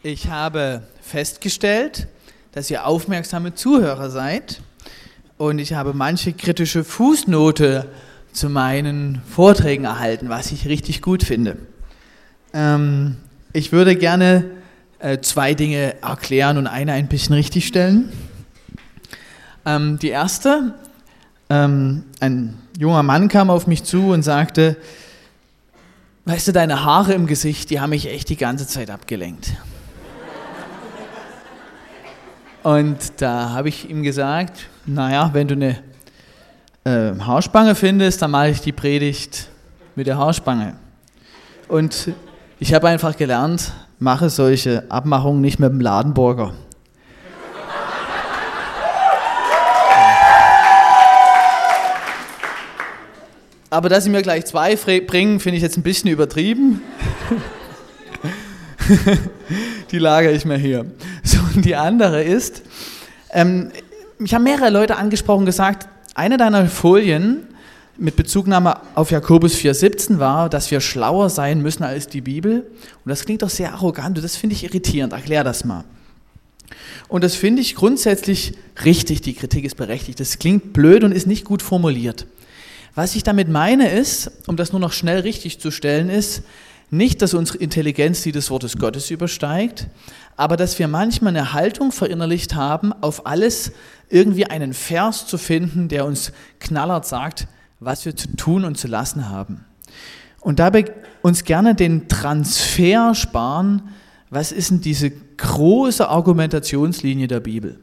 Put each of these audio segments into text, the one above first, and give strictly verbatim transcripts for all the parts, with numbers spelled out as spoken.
Ich habe festgestellt, dass ihr aufmerksame Zuhörer seid und ich habe manche kritische Fußnote zu meinen Vorträgen erhalten, was ich richtig gut finde. Ähm, ich würde gerne äh, zwei Dinge erklären und eine ein bisschen richtigstellen. Ähm, die erste, ähm, ein junger Mann kam auf mich zu und sagte, weißt du, deine Haare im Gesicht, die haben mich echt die ganze Zeit abgelenkt. Und da habe ich ihm gesagt, naja, wenn du eine äh, Haarspange findest, dann mache ich die Predigt mit der Haarspange. Und ich habe einfach gelernt, mache solche Abmachungen nicht mit dem Ladenburger. Aber dass sie mir gleich zwei bringen, finde ich jetzt ein bisschen übertrieben. Die lagere ich mir hier. So, und die andere ist, ähm, mich haben mehrere Leute angesprochen und gesagt, eine deiner Folien mit Bezugnahme auf Jakobus vier siebzehn war, dass wir schlauer sein müssen als die Bibel. Und das klingt doch sehr arrogant und das finde ich irritierend. Erklär das mal. Und das finde ich grundsätzlich richtig, die Kritik ist berechtigt. Das klingt blöd und ist nicht gut formuliert. Was ich damit meine ist, um das nur noch schnell richtig zu stellen, ist, nicht, dass unsere Intelligenz die des Wortes Gottes übersteigt, aber dass wir manchmal eine Haltung verinnerlicht haben, auf alles irgendwie einen Vers zu finden, der uns knallhart sagt, was wir zu tun und zu lassen haben. Und dabei uns gerne den Transfer sparen, was ist denn diese große Argumentationslinie der Bibel?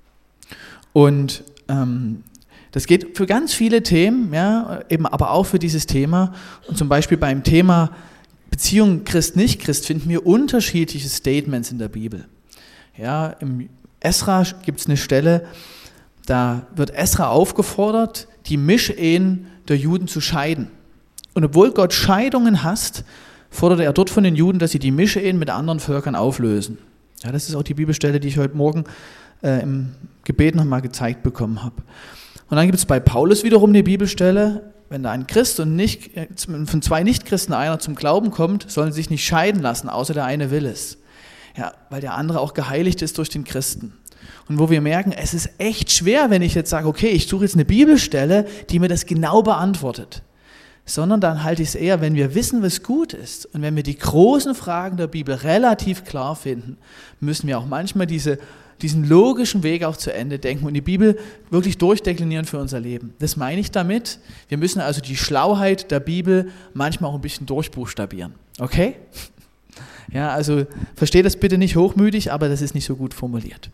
Und ähm, das geht für ganz viele Themen, ja, eben aber auch für dieses Thema. Und zum Beispiel beim Thema Beziehung Christ-Nicht-Christ finden wir unterschiedliche Statements in der Bibel. Ja, im Esra gibt es eine Stelle, da wird Esra aufgefordert, die Mischehen der Juden zu scheiden. Und obwohl Gott Scheidungen hasst, forderte er dort von den Juden, dass sie die Mischehen mit anderen Völkern auflösen. Ja, das ist auch die Bibelstelle, die ich heute Morgen äh, im Gebet nochmal gezeigt bekommen habe. Und dann gibt es bei Paulus wiederum eine Bibelstelle, wenn da ein Christ und nicht, von zwei Nichtchristen einer zum Glauben kommt, sollen sie sich nicht scheiden lassen, außer der eine will es. Ja, weil der andere auch geheiligt ist durch den Christen. Und wo wir merken, es ist echt schwer, wenn ich jetzt sage, okay, ich suche jetzt eine Bibelstelle, die mir das genau beantwortet. Sondern dann halte ich es eher, wenn wir wissen, was gut ist und wenn wir die großen Fragen der Bibel relativ klar finden, müssen wir auch manchmal diese diesen logischen Weg auch zu Ende denken und die Bibel wirklich durchdeklinieren für unser Leben. Das meine ich damit. Wir müssen also die Schlauheit der Bibel manchmal auch ein bisschen durchbuchstabieren. Okay? Ja, also versteht das bitte nicht hochmütig, aber das ist nicht so gut formuliert.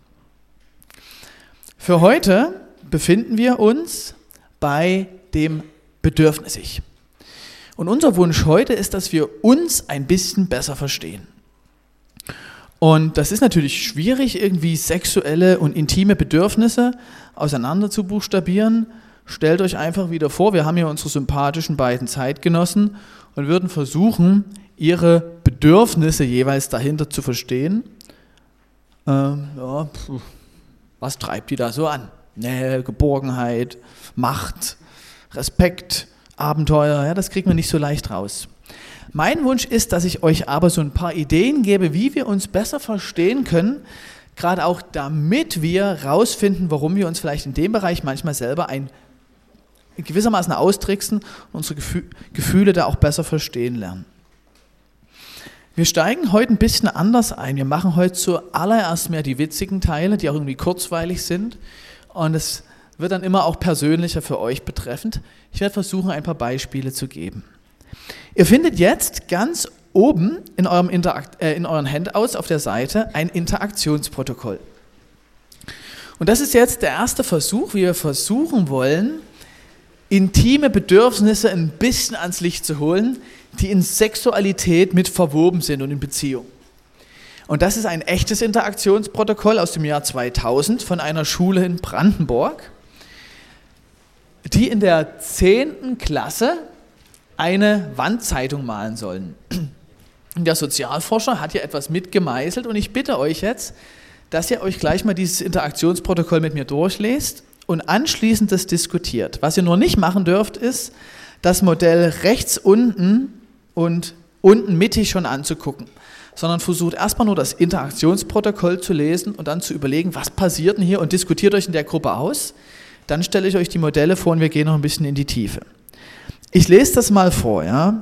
Für heute befinden wir uns bei dem Bedürfnis Ich. Und unser Wunsch heute ist, dass wir uns ein bisschen besser verstehen. Und das ist natürlich schwierig, irgendwie sexuelle und intime Bedürfnisse auseinander zu buchstabieren. Stellt euch einfach wieder vor, wir haben hier unsere sympathischen beiden Zeitgenossen und würden versuchen, ihre Bedürfnisse jeweils dahinter zu verstehen. Ähm, ja, pf, was treibt die da so an? Nähe, Geborgenheit, Macht, Respekt, Abenteuer, ja, das kriegen wir nicht so leicht raus. Mein Wunsch ist, dass ich euch aber so ein paar Ideen gebe, wie wir uns besser verstehen können, gerade auch damit wir rausfinden, warum wir uns vielleicht in dem Bereich manchmal selber ein gewissermaßen austricksen und unsere Gefü- Gefühle da auch besser verstehen lernen. Wir steigen heute ein bisschen anders ein. Wir machen heute zuallererst mehr die witzigen Teile, die auch irgendwie kurzweilig sind und es wird dann immer auch persönlicher für euch betreffend. Ich werde versuchen, ein paar Beispiele zu geben. Ihr findet jetzt ganz oben in, eurem Interakt, äh, in euren Handouts auf der Seite ein Interaktionsprotokoll. Und das ist jetzt der erste Versuch, wie wir versuchen wollen, intime Bedürfnisse ein bisschen ans Licht zu holen, die in Sexualität mit verwoben sind und in Beziehung. Und das ist ein echtes Interaktionsprotokoll aus dem Jahr zweitausend von einer Schule in Brandenburg, die in der zehnten Klasse eine Wandzeitung malen sollen. Der Sozialforscher hat hier etwas mitgemeißelt und ich bitte euch jetzt, dass ihr euch gleich mal dieses Interaktionsprotokoll mit mir durchlest und anschließend das diskutiert. Was ihr nur nicht machen dürft, ist, das Modell rechts unten und unten mittig schon anzugucken. sondern versucht erstmal nur das Interaktionsprotokoll zu lesen und dann zu überlegen, was passiert denn hier und diskutiert euch in der Gruppe aus. Dann stelle ich euch die Modelle vor und wir gehen noch ein bisschen in die Tiefe. Ich lese das mal vor, ja.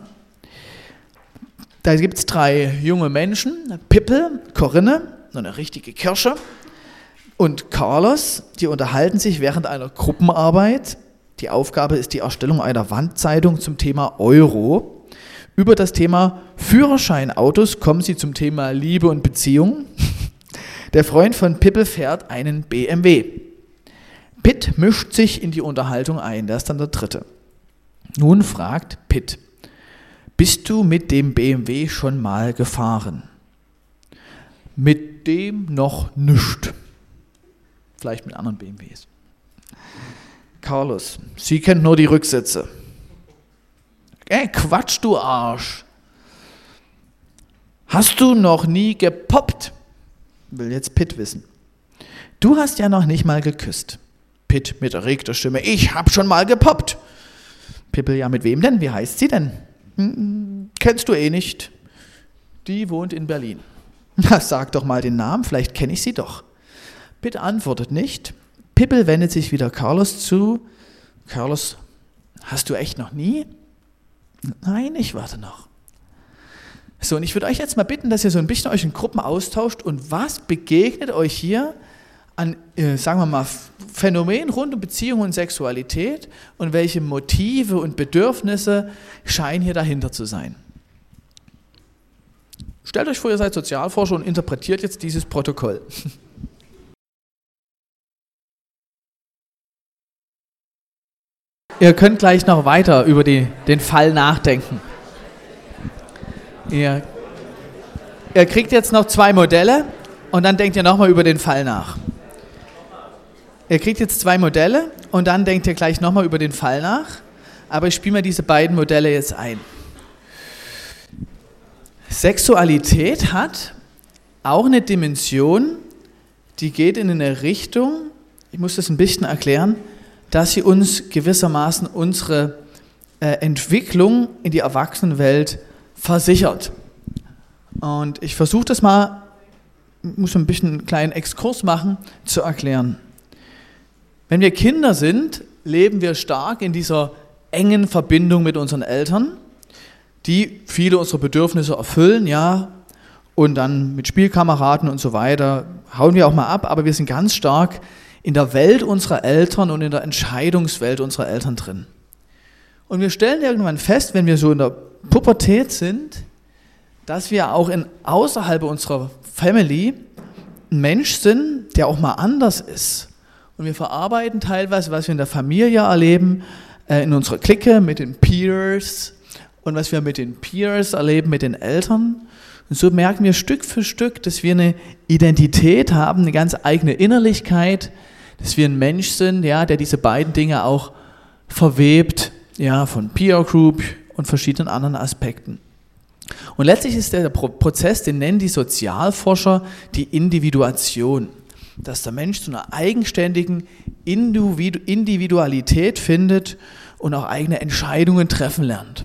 Da gibt es drei junge Menschen, Pippel, Corinne, eine richtige Kirsche, und Carlos, die unterhalten sich während einer Gruppenarbeit. Die Aufgabe ist die Erstellung einer Wandzeitung zum Thema Euro. Über das Thema Führerscheinautos kommen sie zum Thema Liebe und Beziehung. Der Freund von Pippel fährt einen B M W. Pitt mischt sich in die Unterhaltung ein, der ist dann der Dritte. Nun fragt Pitt: Bist du mit dem B M W schon mal gefahren? Mit dem noch nicht. Vielleicht mit anderen B M Ws. Carlos: Sie kennt nur die Rücksitze. Ey, Quatsch, du Arsch. Hast du noch nie gepoppt? Will jetzt Pitt wissen. Du hast ja noch nicht mal geküsst. Pitt mit erregter Stimme: Ich hab schon mal gepoppt. Pippel: Ja, mit wem denn? Wie heißt sie denn? Hm, kennst du eh nicht. Die wohnt in Berlin. Na, sag doch mal den Namen, vielleicht kenne ich sie doch. Pitt antwortet nicht. Pippel wendet sich wieder Carlos zu. Carlos: Hast du echt noch nie? Nein, ich warte noch. So, und ich würde euch jetzt mal bitten, dass ihr so ein bisschen euch in Gruppen austauscht und was begegnet euch hier an, äh, sagen wir mal, Phänomenen rund um Beziehung und Sexualität und welche Motive und Bedürfnisse scheinen hier dahinter zu sein. Stellt euch vor, ihr seid Sozialforscher und interpretiert jetzt dieses Protokoll. Ihr könnt gleich noch weiter über die, den Fall nachdenken. Ihr, ihr kriegt jetzt noch zwei Modelle und dann denkt ihr nochmal über den Fall nach. Ihr kriegt jetzt zwei Modelle und dann denkt ihr gleich nochmal über den Fall nach. Aber ich spiele mir diese beiden Modelle jetzt ein. Sexualität hat auch eine Dimension, die geht in eine Richtung, ich muss das ein bisschen erklären, dass sie uns gewissermaßen unsere äh, Entwicklung in die Erwachsenenwelt versichert. Und ich versuche das mal, ich muss ein bisschen einen kleinen Exkurs machen, zu erklären. Wenn wir Kinder sind, leben wir stark in dieser engen Verbindung mit unseren Eltern, die viele unserer Bedürfnisse erfüllen, ja, und dann mit Spielkameraden und so weiter hauen wir auch mal ab, aber wir sind ganz stark in der Welt unserer Eltern und in der Entscheidungswelt unserer Eltern drin. Und wir stellen irgendwann fest, wenn wir so in der Pubertät sind, dass wir auch in, außerhalb unserer Family ein Mensch sind, der auch mal anders ist. Und wir verarbeiten teilweise, was wir in der Familie erleben, äh, in unserer Clique mit den Peers und was wir mit den Peers erleben, mit den Eltern. Und so merken wir Stück für Stück, dass wir eine Identität haben, eine ganz eigene Innerlichkeit, dass wir ein Mensch sind, ja, der diese beiden Dinge auch verwebt, ja, von Peer Group und verschiedenen anderen Aspekten. Und letztlich ist der Prozess, den nennen die Sozialforscher die Individuation, dass der Mensch zu einer eigenständigen Individualität findet und auch eigene Entscheidungen treffen lernt.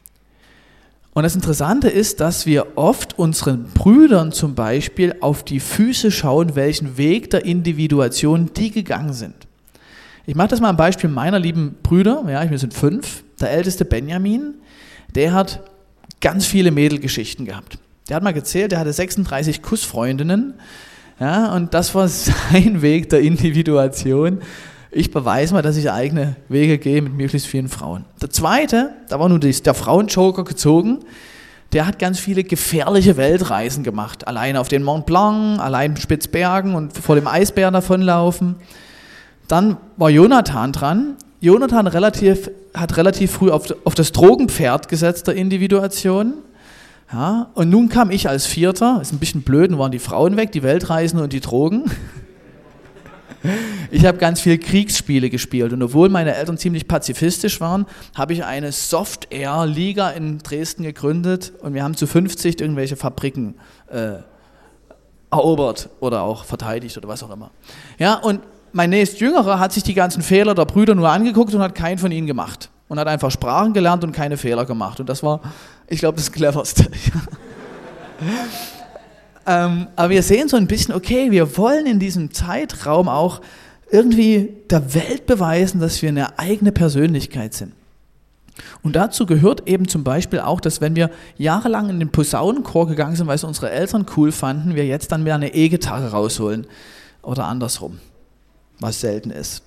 Und das Interessante ist, dass wir oft unseren Brüdern zum Beispiel auf die Füße schauen, welchen Weg der Individuation die gegangen sind. Ich mache das mal am Beispiel meiner lieben Brüder, ja, wir sind fünf. Der älteste Benjamin, der hat ganz viele Mädelgeschichten gehabt. Der hat mal gezählt, der hatte sechsunddreißig Kussfreundinnen, ja, und das war sein Weg der Individuation. Ich beweise mal, dass ich eigene Wege gehe mit möglichst vielen Frauen. Der zweite, da war nur der Frauenjoker gezogen, der hat ganz viele gefährliche Weltreisen gemacht. Alleine auf den Mont Blanc, allein Spitzbergen und vor dem Eisbären davonlaufen. Dann war Jonathan dran. Jonathan relativ, hat relativ früh auf, auf das Drogenpferd gesetzt der Individuation. Ja, und nun kam ich als Vierter, ist ein bisschen blöd, nun waren die Frauen weg, die Weltreisen und die Drogen. Ich habe ganz viel Kriegsspiele gespielt und obwohl meine Eltern ziemlich pazifistisch waren, habe ich eine Soft-Air-Liga in Dresden gegründet und wir haben zu fünfzig irgendwelche Fabriken äh, erobert oder auch verteidigt oder was auch immer. Ja, und mein nächstjüngerer hat sich die ganzen Fehler der Brüder nur angeguckt und hat keinen von ihnen gemacht und hat einfach Sprachen gelernt und keine Fehler gemacht und das war, ich glaube, das Cleverste. ähm, aber wir sehen so ein bisschen, okay, wir wollen in diesem Zeitraum auch irgendwie der Welt beweisen, dass wir eine eigene Persönlichkeit sind. Und dazu gehört eben zum Beispiel auch, dass wenn wir jahrelang in den Posaunenchor gegangen sind, weil es unsere Eltern cool fanden, wir jetzt dann mehr eine E-Gitarre rausholen oder andersrum, was selten ist.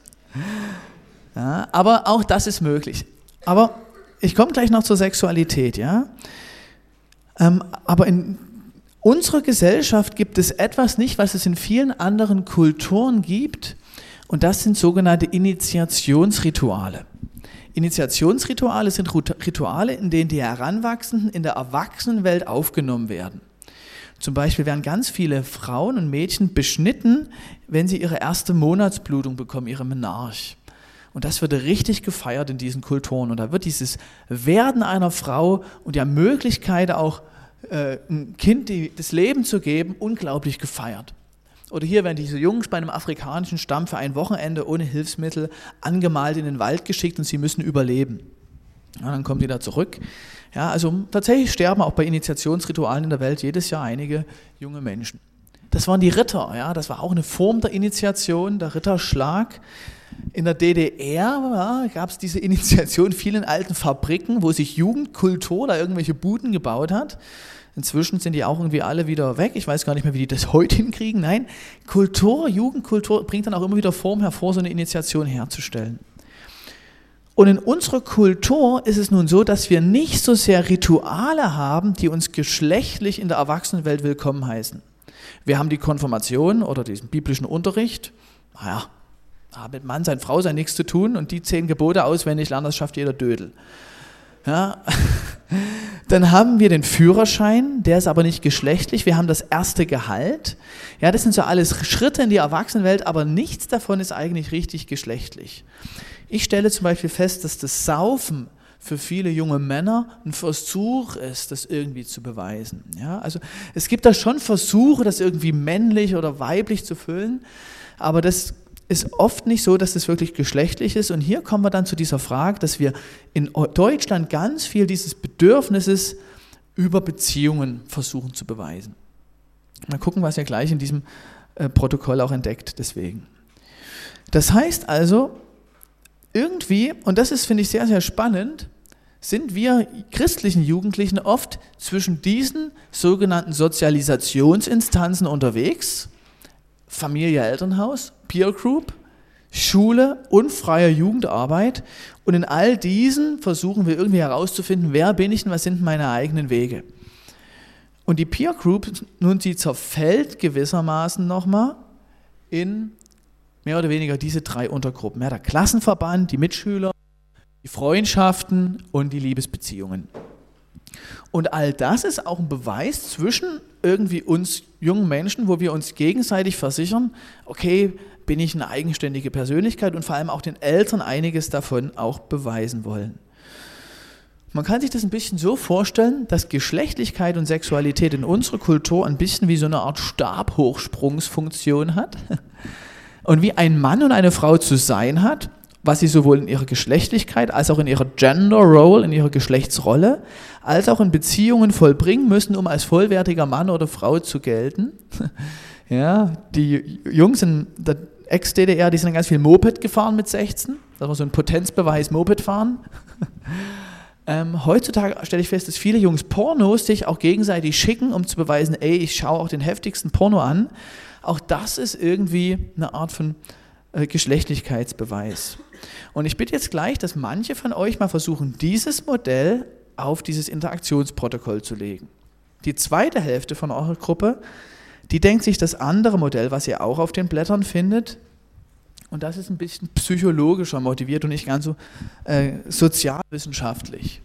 Ja, aber auch das ist möglich. Aber ich komme gleich noch zur Sexualität, ja. Ähm, aber in unserer Gesellschaft gibt es etwas nicht, was es in vielen anderen Kulturen gibt, und das sind sogenannte Initiationsrituale. Initiationsrituale sind Rituale, in denen die Heranwachsenden in der Erwachsenenwelt aufgenommen werden. Zum Beispiel werden ganz viele Frauen und Mädchen beschnitten, wenn sie ihre erste Monatsblutung bekommen, ihre Menarche. Und das wird richtig gefeiert in diesen Kulturen. Und da wird dieses Werden einer Frau und der Möglichkeit auch äh, ein Kind die, das Leben zu geben, unglaublich gefeiert. Oder hier werden diese Jungs bei einem afrikanischen Stamm für ein Wochenende ohne Hilfsmittel angemalt in den Wald geschickt und sie müssen überleben. Ja, dann kommen die da zurück. Ja, also tatsächlich sterben auch bei Initiationsritualen in der Welt jedes Jahr einige junge Menschen. Das waren die Ritter, ja, das war auch eine Form der Initiation, der Ritterschlag. In der D D R ja, gab es diese Initiation in vielen alten Fabriken, wo sich Jugendkultur da irgendwelche Buden gebaut hat. Inzwischen sind die auch irgendwie alle wieder weg. Ich weiß gar nicht mehr, wie die das heute hinkriegen. Nein, Kultur, Jugendkultur bringt dann auch immer wieder Form hervor, so eine Initiation herzustellen. Und in unserer Kultur ist es nun so, dass wir nicht so sehr Rituale haben, die uns geschlechtlich in der Erwachsenenwelt willkommen heißen. Wir haben die Konfirmation oder diesen biblischen Unterricht. Naja, da mit Mann sein, Frau sein nichts zu tun und die zehn Gebote auswendig lernen, das schafft jeder Dödel. Ja. Dann haben wir den Führerschein, der ist aber nicht geschlechtlich. Wir haben das erste Gehalt. Ja, das sind so alles Schritte in die Erwachsenenwelt, aber nichts davon ist eigentlich richtig geschlechtlich. Ich stelle zum Beispiel fest, dass das Saufen für viele junge Männer ein Versuch ist, das irgendwie zu beweisen. Ja, also es gibt da schon Versuche, das irgendwie männlich oder weiblich zu füllen, aber das ist oft nicht so, dass das wirklich geschlechtlich ist. Und hier kommen wir dann zu dieser Frage, dass wir in Deutschland ganz viel dieses Bedürfnisses über Beziehungen versuchen zu beweisen. Mal gucken, was ihr gleich in diesem äh, Protokoll auch entdeckt deswegen. Das heißt also, irgendwie, und das ist, finde ich, sehr, sehr spannend, sind wir christlichen Jugendlichen oft zwischen diesen sogenannten Sozialisationsinstanzen unterwegs, Familie, Elternhaus, Peer Group, Schule und freie Jugendarbeit. Und in all diesen versuchen wir irgendwie herauszufinden, wer bin ich denn, was sind meine eigenen Wege. Und die Peer Group, nun, sie zerfällt gewissermaßen nochmal in mehr oder weniger diese drei Untergruppen. Ja, der Klassenverband, die Mitschüler, die Freundschaften und die Liebesbeziehungen. Und all das ist auch ein Beweis zwischen irgendwie uns jungen Menschen, wo wir uns gegenseitig versichern, okay, bin ich eine eigenständige Persönlichkeit und vor allem auch den Eltern einiges davon auch beweisen wollen. Man kann sich das ein bisschen so vorstellen, dass Geschlechtlichkeit und Sexualität in unserer Kultur ein bisschen wie so eine Art Stabhochsprungsfunktion hat. Und wie ein Mann und eine Frau zu sein hat, was sie sowohl in ihrer Geschlechtlichkeit als auch in ihrer Gender Role, in ihrer Geschlechtsrolle, als auch in Beziehungen vollbringen müssen, um als vollwertiger Mann oder Frau zu gelten. Ja, die Jungs in der Ex-D D R, die sind ganz viel Moped gefahren mit sechzehn. Das war so ein Potenzbeweis, Moped fahren. Ähm, heutzutage stelle ich fest, dass viele Jungs Pornos sich auch gegenseitig schicken, um zu beweisen, ey, ich schaue auch den heftigsten Porno an. Auch das ist irgendwie eine Art von äh, Geschlechtlichkeitsbeweis. Und ich bitte jetzt gleich, dass manche von euch mal versuchen, dieses Modell auf dieses Interaktionsprotokoll zu legen. Die zweite Hälfte von eurer Gruppe, die denkt sich das andere Modell, was ihr auch auf den Blättern findet, und das ist ein bisschen psychologischer motiviert und nicht ganz so äh, sozialwissenschaftlich.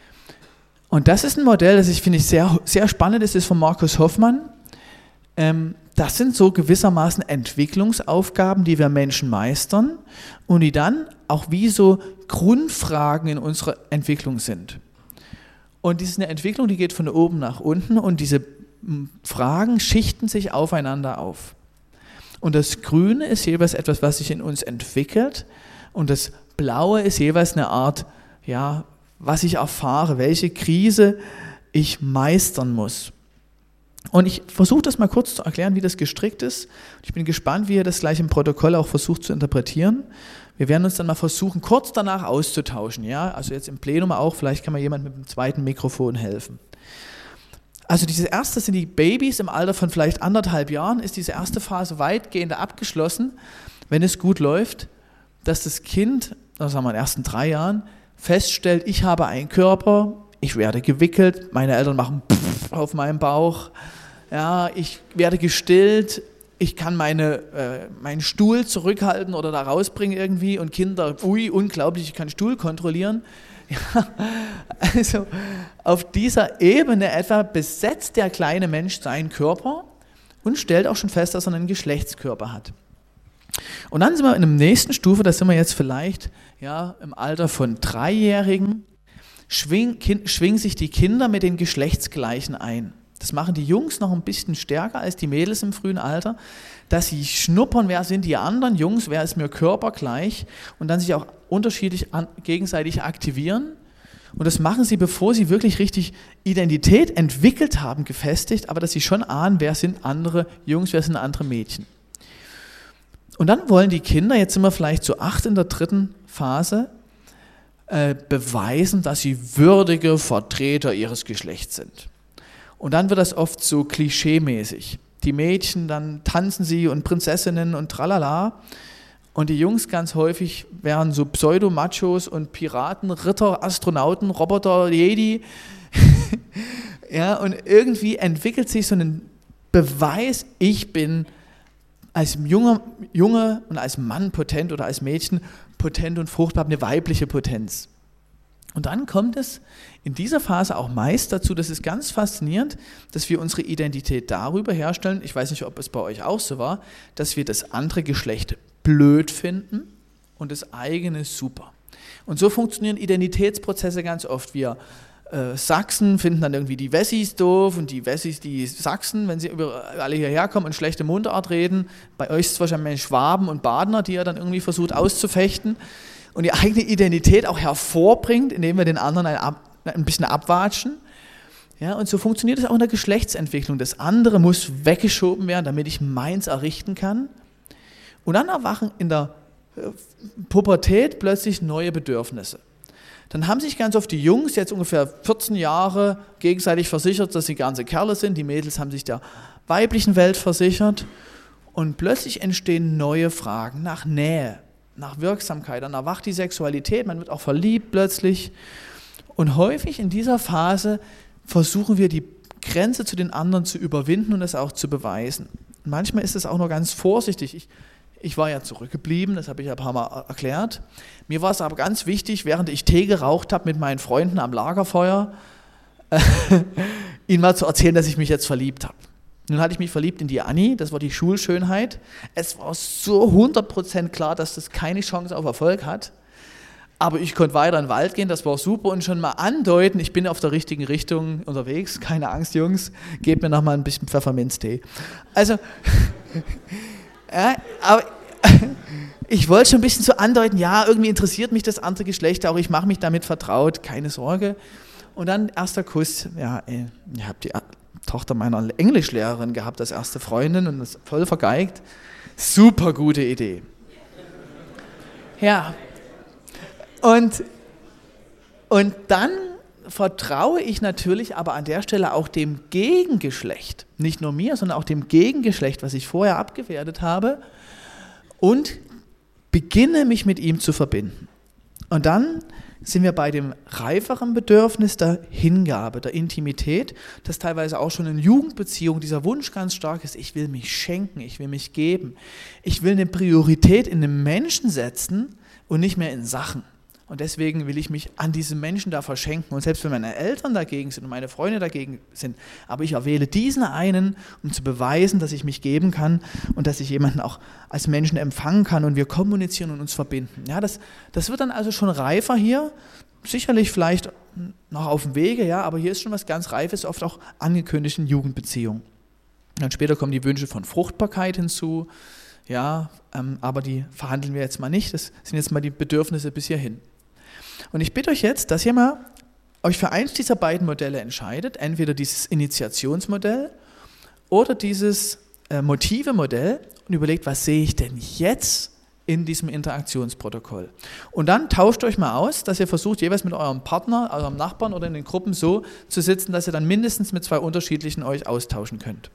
Und das ist ein Modell, das ich finde ich sehr, sehr spannend ist, ist von Markus Hoffmann. Ähm, das sind so gewissermaßen Entwicklungsaufgaben, die wir Menschen meistern und die dann auch wie so Grundfragen in unserer Entwicklung sind. Und das ist eine Entwicklung, die geht von oben nach unten und diese Fragen schichten sich aufeinander auf. Und das Grüne ist jeweils etwas, was sich in uns entwickelt und das Blaue ist jeweils eine Art, ja, was ich erfahre, welche Krise ich meistern muss. Und ich versuche das mal kurz zu erklären, wie das gestrickt ist. Ich bin gespannt, wie ihr das gleich im Protokoll auch versucht zu interpretieren. Wir werden uns dann mal versuchen, kurz danach auszutauschen. Ja? Also jetzt im Plenum auch, vielleicht kann mir jemand mit dem zweiten Mikrofon helfen. Also diese erste sind die Babys im Alter von vielleicht anderthalb Jahren, ist diese erste Phase weitgehend abgeschlossen, wenn es gut läuft, dass das Kind, also sagen wir in den ersten drei Jahren, feststellt, ich habe einen Körper, ich werde gewickelt, meine Eltern machen Pfff auf meinem Bauch, ja, ich werde gestillt, ich kann meine, äh, meinen Stuhl zurückhalten oder da rausbringen irgendwie und Kinder, ui, unglaublich, ich kann Stuhl kontrollieren. Ja, also auf dieser Ebene etwa besetzt der kleine Mensch seinen Körper und stellt auch schon fest, dass er einen Geschlechtskörper hat. Und dann sind wir in der nächsten Stufe, da sind wir jetzt vielleicht ja, im Alter von Dreijährigen, schwingen, kind, schwingen sich die Kinder mit den Geschlechtsgleichen ein. Das machen die Jungs noch ein bisschen stärker als die Mädels im frühen Alter, dass sie schnuppern, wer sind die anderen Jungs, wer ist mir körpergleich und dann sich auch unterschiedlich an, gegenseitig aktivieren. Und das machen sie, bevor sie wirklich richtig Identität entwickelt haben, gefestigt, aber dass sie schon ahnen, wer sind andere Jungs, wer sind andere Mädchen. Und dann wollen die Kinder, jetzt sind wir vielleicht zu acht in der dritten Phase, äh, beweisen, dass sie würdige Vertreter ihres Geschlechts sind. Und dann wird das oft so klischeemäßig. Die Mädchen, dann tanzen sie und Prinzessinnen und tralala. Und die Jungs ganz häufig wären so Pseudo-Machos und Piraten, Ritter, Astronauten, Roboter, Jedi. Ja, und irgendwie entwickelt sich so ein Beweis, ich bin als Junge, Junge und als Mann potent oder als Mädchen potent und fruchtbar, eine weibliche Potenz. Und dann kommt es in dieser Phase auch meist dazu, das ist ganz faszinierend, dass wir unsere Identität darüber herstellen, ich weiß nicht, ob es bei euch auch so war, dass wir das andere Geschlecht blöd finden und das eigene super. Und so funktionieren Identitätsprozesse ganz oft. Wir äh, Sachsen finden dann irgendwie die Wessis doof und die Wessis die Sachsen, wenn sie über alle hierher kommen und schlechte Mundart reden. Bei euch ist es wahrscheinlich Schwaben und Badener, die ihr dann irgendwie versucht auszufechten. Und die eigene Identität auch hervorbringt, indem wir den anderen ein, ab, ein bisschen abwatschen. Ja, und so funktioniert es auch in der Geschlechtsentwicklung. Das andere muss weggeschoben werden, damit ich meins errichten kann. Und dann erwachen in der Pubertät plötzlich neue Bedürfnisse. Dann haben sich ganz oft die Jungs, jetzt ungefähr vierzehn Jahre, gegenseitig versichert, dass sie ganze Kerle sind. Die Mädels haben sich der weiblichen Welt versichert. Und plötzlich entstehen neue Fragen nach Nähe, nach Wirksamkeit, dann erwacht die Sexualität, man wird auch verliebt plötzlich und häufig in dieser Phase versuchen wir die Grenze zu den anderen zu überwinden und das auch zu beweisen. Und manchmal ist es auch nur ganz vorsichtig. Ich, ich war ja zurückgeblieben, das habe ich ja ein paar Mal erklärt. Mir war es aber ganz wichtig, während ich Tee geraucht habe mit meinen Freunden am Lagerfeuer, äh, ihnen mal zu erzählen, dass ich mich jetzt verliebt habe. Nun hatte ich mich verliebt in die Anni, das war die Schulschönheit. Es war so hundert Prozent klar, dass das keine Chance auf Erfolg hat. Aber ich konnte weiter in den Wald gehen, das war super und schon mal andeuten, ich bin auf der richtigen Richtung unterwegs. Keine Angst, Jungs, gebt mir noch mal ein bisschen Pfefferminztee. Also, ja, aber ich wollte schon ein bisschen so andeuten, ja, irgendwie interessiert mich das andere Geschlecht auch, ich mache mich damit vertraut, keine Sorge. Und dann erster Kuss, ja, ich habe die Tochter meiner Englischlehrerin gehabt als erste Freundin und das voll vergeigt. Super gute Idee. Ja. Und, und dann vertraue ich natürlich aber an der Stelle auch dem Gegengeschlecht. Nicht nur mir, sondern auch dem Gegengeschlecht, was ich vorher abgewertet habe und beginne mich mit ihm zu verbinden. Und dann sind wir bei dem reiferen Bedürfnis der Hingabe, der Intimität, das teilweise auch schon in Jugendbeziehungen dieser Wunsch ganz stark ist, ich will mich schenken, ich will mich geben. Ich will eine Priorität in den Menschen setzen und nicht mehr in Sachen. Und deswegen will ich mich an diesen Menschen da verschenken. Und selbst wenn meine Eltern dagegen sind und meine Freunde dagegen sind, aber ich erwähle diesen einen, um zu beweisen, dass ich mich geben kann und dass ich jemanden auch als Menschen empfangen kann und wir kommunizieren und uns verbinden. Ja, das, das wird dann also schon reifer hier, sicherlich vielleicht noch auf dem Wege, ja, aber hier ist schon was ganz Reifes, oft auch angekündigt in Jugendbeziehungen. Dann später kommen die Wünsche von Fruchtbarkeit hinzu, ja, ähm, aber die verhandeln wir jetzt mal nicht, das sind jetzt mal die Bedürfnisse bis hierhin. Und ich bitte euch jetzt, dass ihr mal euch für eins dieser beiden Modelle entscheidet, entweder dieses Initiationsmodell oder dieses äh, Motive-Modell und überlegt, was sehe ich denn jetzt in diesem Interaktionsprotokoll. Und dann tauscht euch mal aus, dass ihr versucht, jeweils mit eurem Partner, eurem Nachbarn oder in den Gruppen so zu sitzen, dass ihr dann mindestens mit zwei unterschiedlichen euch austauschen könnt.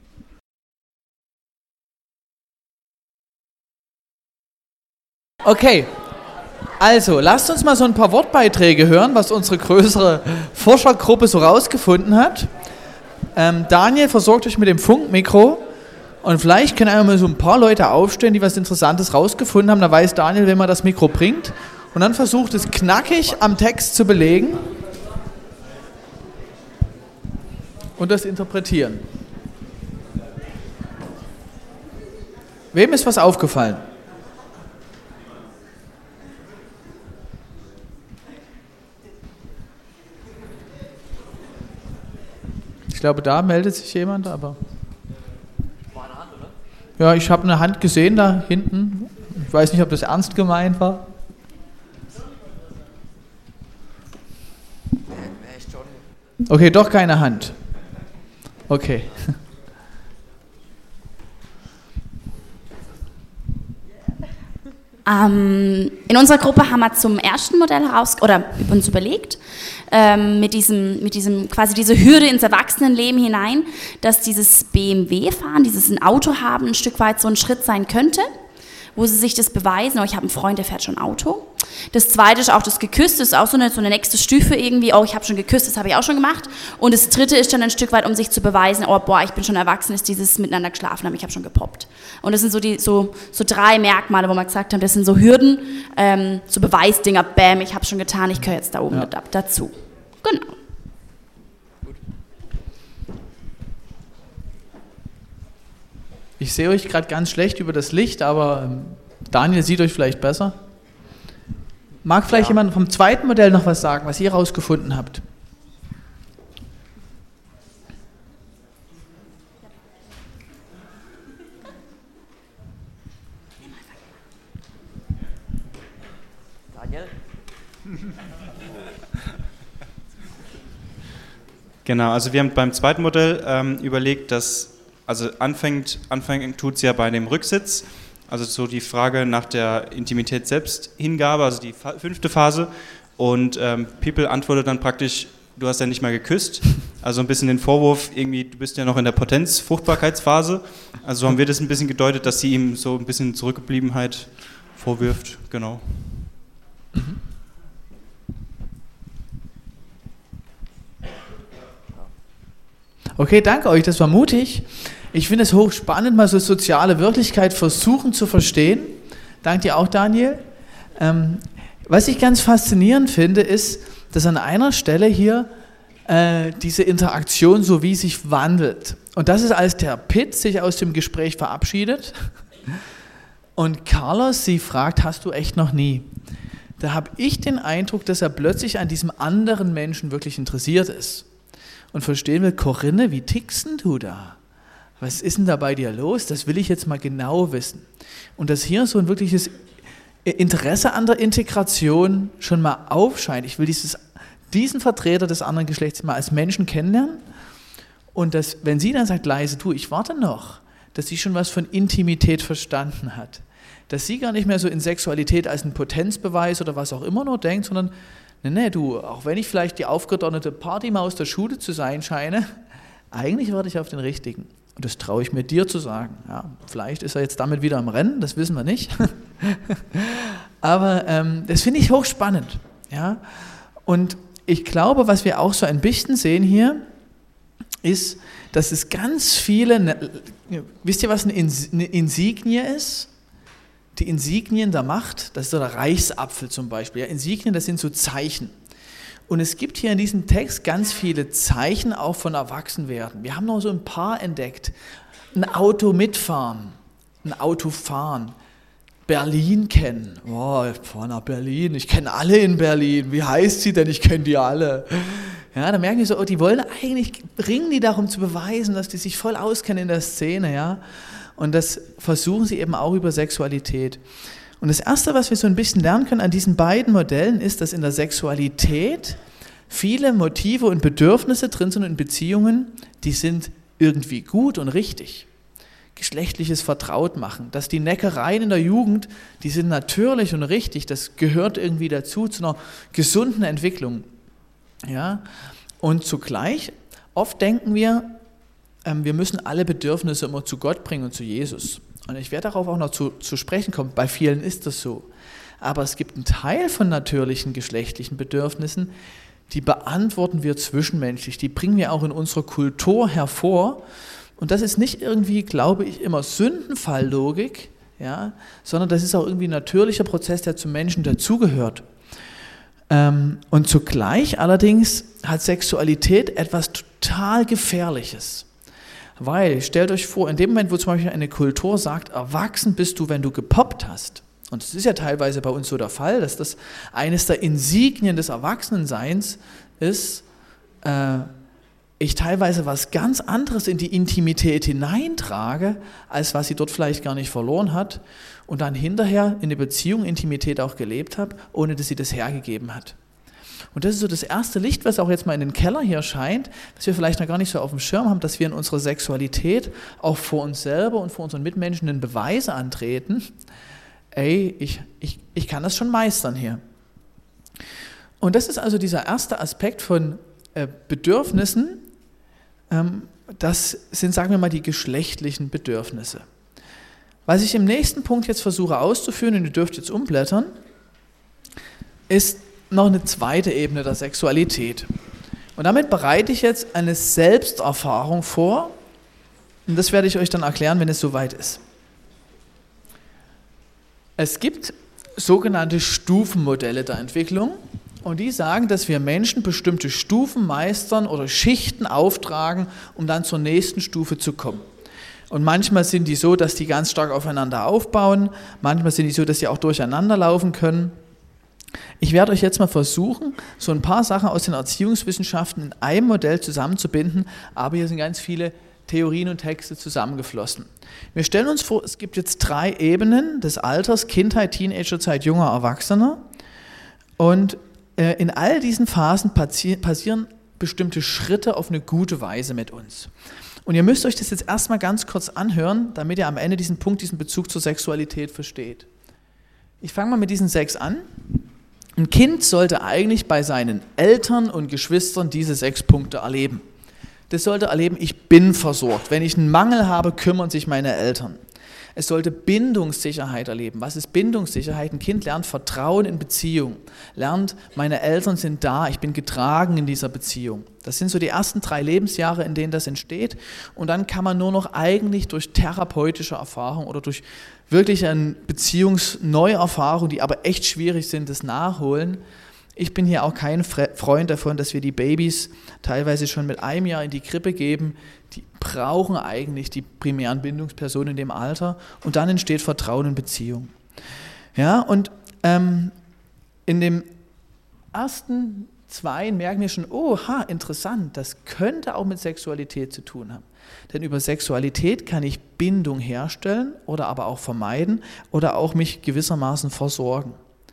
Okay, also lasst uns mal so ein paar Wortbeiträge hören, was unsere größere Forschergruppe so rausgefunden hat. Ähm, Daniel versorgt euch mit dem Funkmikro. Und vielleicht können einmal so ein paar Leute aufstehen, die was Interessantes rausgefunden haben. Da weiß Daniel, wenn man das Mikro bringt. Und dann versucht es knackig am Text zu belegen und das interpretieren. Wem ist was aufgefallen? Ich glaube, da meldet sich jemand, aber... Ja, ich habe eine Hand gesehen da hinten. Ich weiß nicht, ob das ernst gemeint war. Okay, doch keine Hand. Okay. Ähm, in unserer Gruppe haben wir zum ersten Modell heraus oder uns überlegt, ähm, mit diesem, mit diesem quasi diese Hürde ins Erwachsenenleben hinein, dass dieses B M W-Fahren, dieses ein Auto haben, ein Stück weit so ein Schritt sein könnte, wo sie sich das beweisen, oh, ich habe einen Freund, der fährt schon Auto. Das zweite ist auch das Geküsst, das ist auch so eine, so eine nächste Stufe irgendwie, oh, ich habe schon geküsst, das habe ich auch schon gemacht. Und das dritte ist dann ein Stück weit, um sich zu beweisen, oh, boah, ich bin schon erwachsen, ist dieses miteinander geschlafen haben, ich habe schon gepoppt. Und das sind so die so, so drei Merkmale, wo wir gesagt haben, das sind so Hürden, ähm, so Beweisdinger, bam, ich habe schon getan, ich gehöre jetzt da oben ja. mit dazu. Genau. Ich sehe euch gerade ganz schlecht über das Licht, aber Daniel sieht euch vielleicht besser. Mag vielleicht ja. jemand vom zweiten Modell noch was sagen, was ihr rausgefunden habt? Daniel? Genau, also wir haben beim zweiten Modell ähm, überlegt, dass, also anfängt, anfangen tut es ja bei dem Rücksitz, also so die Frage nach der Intimität selbst, Hingabe, also die fünfte Phase, und ähm, People antwortet dann praktisch, du hast ja nicht mal geküsst, also ein bisschen den Vorwurf, irgendwie, du bist ja noch in der Potenz-Fruchtbarkeitsphase, also so haben wir das ein bisschen gedeutet, dass sie ihm so ein bisschen Zurückgebliebenheit vorwirft, genau. Mhm. Okay, danke euch, das war mutig. Ich finde es hochspannend, mal so soziale Wirklichkeit versuchen zu verstehen. Danke dir auch, Daniel. Ähm, was ich ganz faszinierend finde, ist, dass an einer Stelle hier äh, diese Interaktion so wie sich wandelt. Und das ist, als der Pitt sich aus dem Gespräch verabschiedet und Carlos sie fragt, hast du echt noch nie? Da habe ich den Eindruck, dass er plötzlich an diesem anderen Menschen wirklich interessiert ist. Und verstehen will, Corinne, wie tickst denn du da? Was ist denn da bei dir los? Das will ich jetzt mal genau wissen. Und dass hier so ein wirkliches Interesse an der Integration schon mal aufscheint. Ich will dieses, diesen Vertreter des anderen Geschlechts mal als Menschen kennenlernen. Und dass, wenn sie dann sagt, leise, du, ich warte noch, dass sie schon was von Intimität verstanden hat. Dass sie gar nicht mehr so in Sexualität als einen Potenzbeweis oder was auch immer nur denkt, sondern nee, nee, du, auch wenn ich vielleicht die aufgedonnerte Partymaus der Schule zu sein scheine, eigentlich warte ich auf den Richtigen. Und das traue ich mir dir zu sagen. Ja, vielleicht ist er jetzt damit wieder im Rennen, das wissen wir nicht. Aber ähm, das finde ich hochspannend. Ja? Und ich glaube, was wir auch so ein bisschen sehen hier, ist, dass es ganz viele, ne, wisst ihr, was eine, Ins- eine Insignie ist? Die Insignien der Macht, das ist so der Reichsapfel zum Beispiel. Ja, Insignien, das sind so Zeichen. Und es gibt hier in diesem Text ganz viele Zeichen auch von Erwachsenwerden. Wir haben noch so ein paar entdeckt. Ein Auto mitfahren, ein Auto fahren, Berlin kennen. Oh, ich fahre nach Berlin, ich kenne alle in Berlin. Wie heißt sie denn? Ich kenne die alle. Ja, da merken die so, oh, die wollen eigentlich, ringen die darum zu beweisen, dass die sich voll auskennen in der Szene, ja. Und das versuchen sie eben auch über Sexualität. Und das Erste, was wir so ein bisschen lernen können an diesen beiden Modellen, ist, dass in der Sexualität viele Motive und Bedürfnisse drin sind in Beziehungen, die sind irgendwie gut und richtig. Geschlechtliches Vertrautmachen, dass die Neckereien in der Jugend, die sind natürlich und richtig, das gehört irgendwie dazu, zu einer gesunden Entwicklung. Ja? Und zugleich, oft denken wir, ähm, wir müssen alle Bedürfnisse immer zu Gott bringen und zu Jesus. Und ich werde darauf auch noch zu, zu sprechen kommen, bei vielen ist das so. Aber es gibt einen Teil von natürlichen geschlechtlichen Bedürfnissen, die beantworten wir zwischenmenschlich, die bringen wir auch in unserer Kultur hervor. Und das ist nicht irgendwie, glaube ich, immer Sündenfalllogik, ja, sondern das ist auch irgendwie ein natürlicher Prozess, der zum Menschen dazugehört. Ähm, und zugleich allerdings hat Sexualität etwas total Gefährliches. Weil, stellt euch vor, in dem Moment, wo zum Beispiel eine Kultur sagt, erwachsen bist du, wenn du gepoppt hast, und es ist ja teilweise bei uns so der Fall, dass das eines der Insignien des Erwachsenenseins ist, äh, ich teilweise was ganz anderes in die Intimität hineintrage, als was sie dort vielleicht gar nicht verloren hat und dann hinterher in der Beziehung Intimität auch gelebt habe, ohne dass sie das hergegeben hat. Und das ist so das erste Licht, was auch jetzt mal in den Keller hier scheint, was wir vielleicht noch gar nicht so auf dem Schirm haben, dass wir in unserer Sexualität auch vor uns selber und vor unseren Mitmenschen einen Beweis antreten, ey, ich, ich, ich kann das schon meistern hier. Und das ist also dieser erste Aspekt von äh, Bedürfnissen, ähm, das sind, sagen wir mal, die geschlechtlichen Bedürfnisse. Was ich im nächsten Punkt jetzt versuche auszuführen, und ihr dürft jetzt umblättern, ist noch eine zweite Ebene der Sexualität. Und damit bereite ich jetzt eine Selbsterfahrung vor, und das werde ich euch dann erklären, wenn es soweit ist. Es gibt sogenannte Stufenmodelle der Entwicklung und die sagen, dass wir Menschen bestimmte Stufen meistern oder Schichten auftragen, um dann zur nächsten Stufe zu kommen. Und manchmal sind die so, dass die ganz stark aufeinander aufbauen, manchmal sind die so, dass sie auch durcheinander laufen können. Ich werde euch jetzt mal versuchen, so ein paar Sachen aus den Erziehungswissenschaften in einem Modell zusammenzubinden, aber hier sind ganz viele Theorien und Texte zusammengeflossen. Wir stellen uns vor, es gibt jetzt drei Ebenen des Alters, Kindheit, Teenagerzeit, junger Erwachsener. Und äh, in all diesen Phasen passi- passieren bestimmte Schritte auf eine gute Weise mit uns. Und ihr müsst euch das jetzt erstmal ganz kurz anhören, damit ihr am Ende diesen Punkt, diesen Bezug zur Sexualität versteht. Ich fange mal mit diesen sechs an. Ein Kind sollte eigentlich bei seinen Eltern und Geschwistern diese sechs Punkte erleben. Das sollte erleben, ich bin versorgt. Wenn ich einen Mangel habe, kümmern sich meine Eltern. Es sollte Bindungssicherheit erleben. Was ist Bindungssicherheit? Ein Kind lernt Vertrauen in Beziehung, lernt, meine Eltern sind da, ich bin getragen in dieser Beziehung. Das sind so die ersten drei Lebensjahre, in denen das entsteht. Und dann kann man nur noch eigentlich durch therapeutische Erfahrung oder durch wirklich eine Beziehungsneuerfahrung, die aber echt schwierig sind, das nachholen. Ich bin hier auch kein Freund davon, dass wir die Babys teilweise schon mit einem Jahr in die Krippe geben. Die brauchen eigentlich die primären Bindungspersonen in dem Alter und dann entsteht Vertrauen in Beziehung. Ja, und ähm, in dem ersten zwei merken wir schon, oha, interessant, das könnte auch mit Sexualität zu tun haben. Denn über Sexualität kann ich Bindung herstellen oder aber auch vermeiden oder auch mich gewissermaßen versorgen.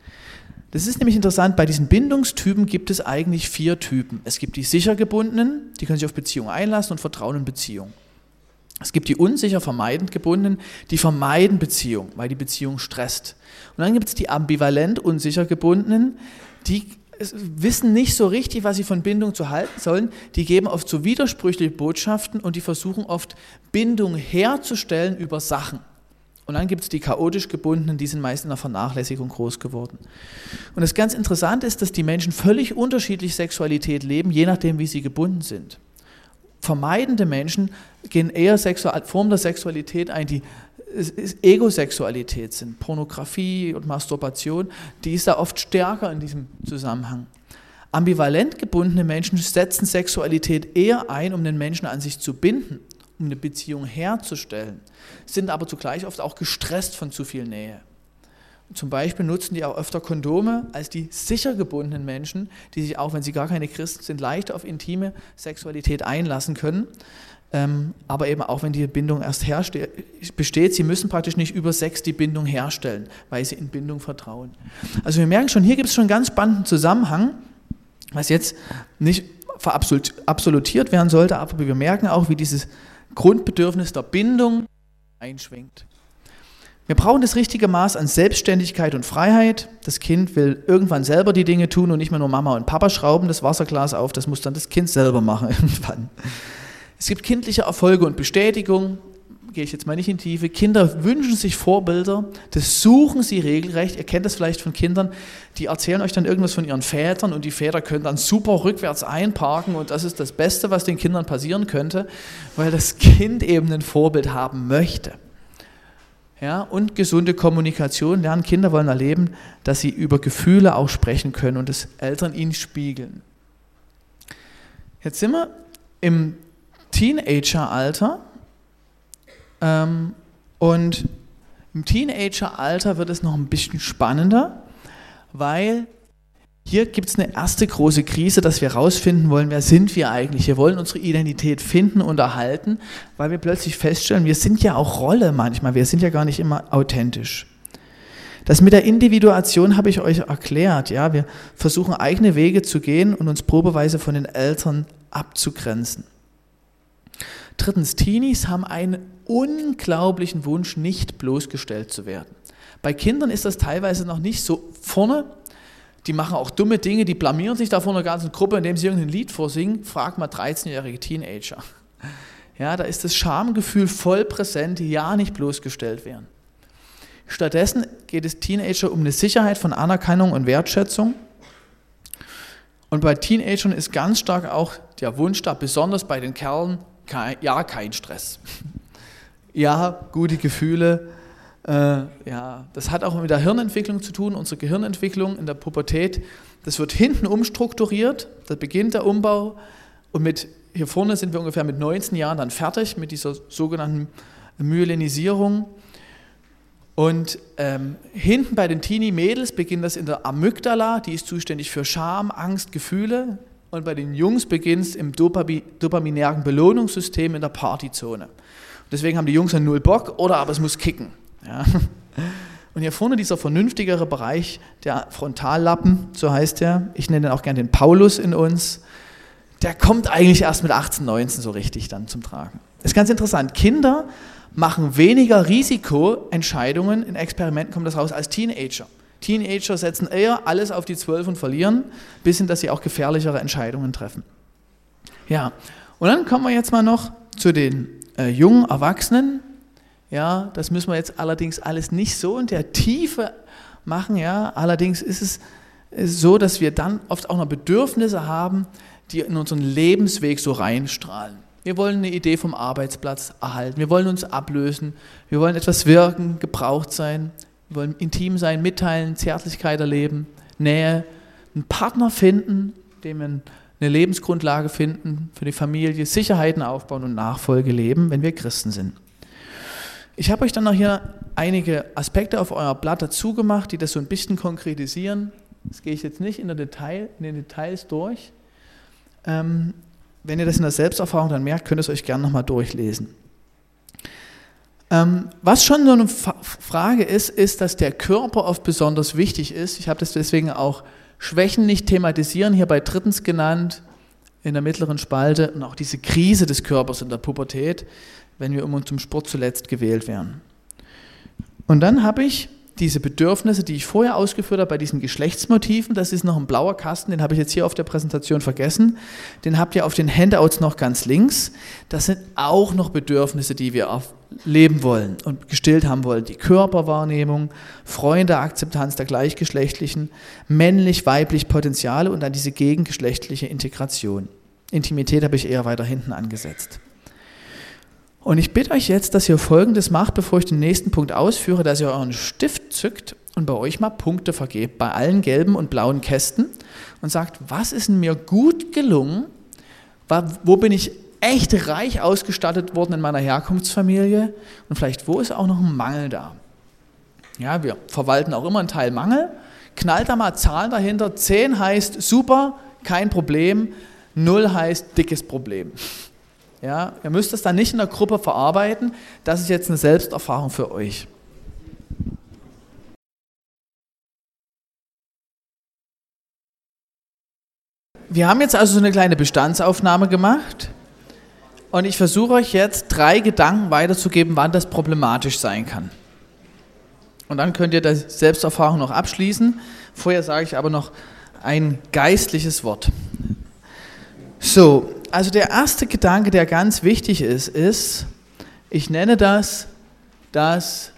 Das ist nämlich interessant, bei diesen Bindungstypen gibt es eigentlich vier Typen. Es gibt die sicher gebundenen, die können sich auf Beziehung einlassen und vertrauen in Beziehung. Es gibt die unsicher vermeidend gebundenen, die vermeiden Beziehung, weil die Beziehung stresst. Und dann gibt es die ambivalent unsicher gebundenen, die wissen nicht so richtig, was sie von Bindung zu halten sollen. Die geben oft so widersprüchliche Botschaften und die versuchen oft Bindung herzustellen über Sachen. Und dann gibt es die chaotisch gebundenen, die sind meist in der Vernachlässigung groß geworden. Und das ganz Interessante ist, dass die Menschen völlig unterschiedlich Sexualität leben, je nachdem, wie sie gebunden sind. Vermeidende Menschen gehen eher Sexual- Formen der Sexualität ein, die Egosexualität sind, Pornografie und Masturbation, die ist da oft stärker in diesem Zusammenhang. Ambivalent gebundene Menschen setzen Sexualität eher ein, um den Menschen an sich zu binden, um eine Beziehung herzustellen, sind aber zugleich oft auch gestresst von zu viel Nähe. Zum Beispiel nutzen die auch öfter Kondome als die sicher gebundenen Menschen, die sich auch, wenn sie gar keine Christen sind, leicht auf intime Sexualität einlassen können. Ähm, aber eben auch, wenn die Bindung erst herste- besteht, sie müssen praktisch nicht über Sex die Bindung herstellen, weil sie in Bindung vertrauen. Also wir merken schon, hier gibt es schon einen ganz spannenden Zusammenhang, was jetzt nicht verabsolutiert werden sollte, aber wir merken auch, wie dieses Grundbedürfnis der Bindung einschwingt. Wir brauchen das richtige Maß an Selbstständigkeit und Freiheit. Das Kind will irgendwann selber die Dinge tun und nicht mehr nur Mama und Papa schrauben das Wasserglas auf, das muss dann das Kind selber machen irgendwann. Es gibt kindliche Erfolge und Bestätigung, gehe ich jetzt mal nicht in die Tiefe. Kinder wünschen sich Vorbilder, das suchen sie regelrecht. Ihr kennt das vielleicht von Kindern, die erzählen euch dann irgendwas von ihren Vätern und die Väter können dann super rückwärts einparken und das ist das Beste, was den Kindern passieren könnte, weil das Kind eben ein Vorbild haben möchte. Ja, und gesunde Kommunikation lernen. Kinder wollen erleben, dass sie über Gefühle auch sprechen können und das Eltern ihnen spiegeln. Jetzt sind wir im Teenageralter ähm, und im Teenageralter wird es noch ein bisschen spannender, weil hier gibt es eine erste große Krise, dass wir herausfinden wollen, wer sind wir eigentlich? Wir wollen unsere Identität finden und erhalten, weil wir plötzlich feststellen, wir sind ja auch Rolle manchmal, wir sind ja gar nicht immer authentisch. Das mit der Individuation habe ich euch erklärt. Ja? Wir versuchen eigene Wege zu gehen und uns probeweise von den Eltern abzugrenzen. Drittens, Teenies haben einen unglaublichen Wunsch, nicht bloßgestellt zu werden. Bei Kindern ist das teilweise noch nicht so vorne. Die machen auch dumme Dinge, die blamieren sich da vor einer ganzen Gruppe, indem sie irgendein Lied vorsingen. Frag mal dreizehnjährige Teenager. Ja, da ist das Schamgefühl voll präsent, die ja nicht bloßgestellt werden. Stattdessen geht es Teenager um eine Sicherheit von Anerkennung und Wertschätzung. Und bei Teenagern ist ganz stark auch der Wunsch da, besonders bei den Kerlen, kein, ja, kein Stress. Ja, gute Gefühle. Äh, ja, das hat auch mit der Hirnentwicklung zu tun, unsere Gehirnentwicklung in der Pubertät. Das wird hinten umstrukturiert, da beginnt der Umbau und mit, hier vorne sind wir ungefähr mit neunzehn Jahren dann fertig mit dieser sogenannten Myelinisierung. Und ähm, hinten bei den Teenie-Mädels beginnt das in der Amygdala, die ist zuständig für Scham, Angst, Gefühle. Und bei den Jungs beginnt es im Dopamin- dopaminären Belohnungssystem in der Partyzone. Deswegen haben die Jungs dann null Bock oder aber es muss kicken. Ja. Und hier vorne dieser vernünftigere Bereich, der Frontallappen, so heißt der, ich nenne den auch gerne den Paulus in uns, der kommt eigentlich erst mit achtzehn, neunzehn so richtig dann zum Tragen. Das ist ganz interessant, Kinder machen weniger Risikoentscheidungen, in Experimenten kommt das raus, als Teenager. Teenager setzen eher alles auf die zwölf und verlieren, bis hin, dass sie auch gefährlichere Entscheidungen treffen. Ja, und dann kommen wir jetzt mal noch zu den äh, jungen Erwachsenen. Ja, das müssen wir jetzt allerdings alles nicht so in der Tiefe machen. Ja, allerdings ist es ist so, dass wir dann oft auch noch Bedürfnisse haben, die in unseren Lebensweg so reinstrahlen. Wir wollen eine Idee vom Arbeitsplatz erhalten, wir wollen uns ablösen, wir wollen etwas wirken, gebraucht sein, wir wollen intim sein, mitteilen, Zärtlichkeit erleben, Nähe, einen Partner finden, dem wir eine Lebensgrundlage finden für die Familie, Sicherheiten aufbauen und Nachfolge leben, wenn wir Christen sind. Ich habe euch dann noch hier einige Aspekte auf euer Blatt dazu gemacht, die das so ein bisschen konkretisieren. Das gehe ich jetzt nicht in, der Detail, in den Details durch. Ähm, wenn ihr das in der Selbsterfahrung dann merkt, könnt ihr es euch gerne nochmal durchlesen. Ähm, was schon so eine Fa- Frage ist, ist, dass der Körper oft besonders wichtig ist. Ich habe das deswegen auch Schwächen nicht thematisieren, hier bei drittens genannt, in der mittleren Spalte, und auch diese Krise des Körpers in der Pubertät, wenn wir um zum Sport zuletzt gewählt werden. Und dann habe ich diese Bedürfnisse, die ich vorher ausgeführt habe bei diesen Geschlechtsmotiven, das ist noch ein blauer Kasten, den habe ich jetzt hier auf der Präsentation vergessen, den habt ihr auf den Handouts noch ganz links. Das sind auch noch Bedürfnisse, die wir leben wollen und gestillt haben wollen. Die Körperwahrnehmung, Freunde, Akzeptanz der Gleichgeschlechtlichen, männlich-weiblich Potenziale und dann diese gegengeschlechtliche Integration. Intimität habe ich eher weiter hinten angesetzt. Und ich bitte euch jetzt, dass ihr Folgendes macht, bevor ich den nächsten Punkt ausführe, dass ihr euren Stift zückt und bei euch mal Punkte vergebt, bei allen gelben und blauen Kästen und sagt, was ist mir gut gelungen, wo bin ich echt reich ausgestattet worden in meiner Herkunftsfamilie und vielleicht wo ist auch noch ein Mangel da. Ja, wir verwalten auch immer einen Teil Mangel, knallt da mal Zahlen dahinter, zehn heißt super, kein Problem, null heißt dickes Problem. Ja, ihr müsst es dann nicht in der Gruppe verarbeiten, das ist jetzt eine Selbsterfahrung für euch. Wir haben jetzt also so eine kleine Bestandsaufnahme gemacht. Und ich versuche euch jetzt drei Gedanken weiterzugeben, wann das problematisch sein kann. Und dann könnt ihr das Selbsterfahrung noch abschließen. Vorher sage ich aber noch ein geistliches Wort. So, also der erste Gedanke, der ganz wichtig ist, ist, ich nenne das das